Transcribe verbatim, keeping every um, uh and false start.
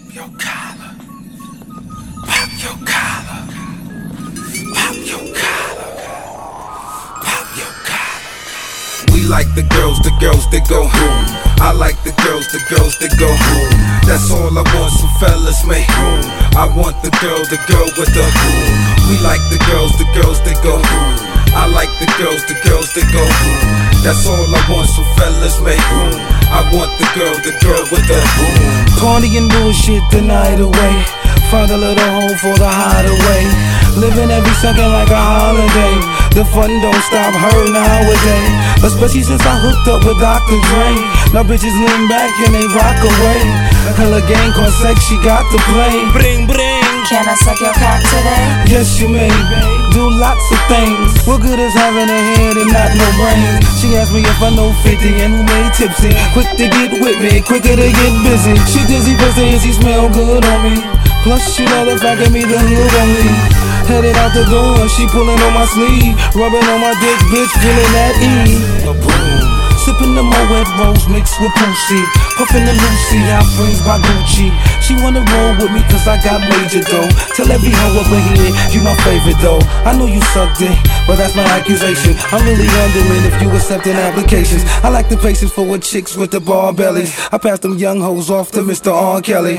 your collar. Pop your collar. Pop your collar. Pop your collar. We like the girls, the girls that go home. I like the girls, the girls that go home. That's all I want, so fellas make room. I want the girl, the girl with the boom. We like the girls, the girls that go home. I like the girls, the girls that go home. That's all I want, so fellas make room. I want the girl, the girl with the boom. Party and bullshit the night away. Found a little home for the hideaway. Living every second like a holiday. The fun don't stop her nowadays. Especially since I hooked up with Doctor Dre. Now bitches lean back and they rock away. Hella gang called sex, she got to play. Bring, bring. Can I suck your cock today? Yes, you may. Do lots of things. What good is having a head and not no brains? She asked me if I know fifty and who made tipsy. Quick to get with me, quicker to get busy. She dizzy for saying she smell good on me. Plus she know the fact that me the hood on me. Headed out the door, she pulling on my sleeve. Rubbing on my dick, bitch, feeling that E. Sipping the Moet Rose mixed with Pussy. Puffin' the Lucy, out friends by Gucci. She wanna roll with me cause I got major dough. Tell every hoe up here, you my favorite though. I know you sucked it, but that's my accusation. I'm really handling if you accepting applications. I like the faces for with chicks with the bar bellies. I pass them young hoes off to Mister R. Kelly.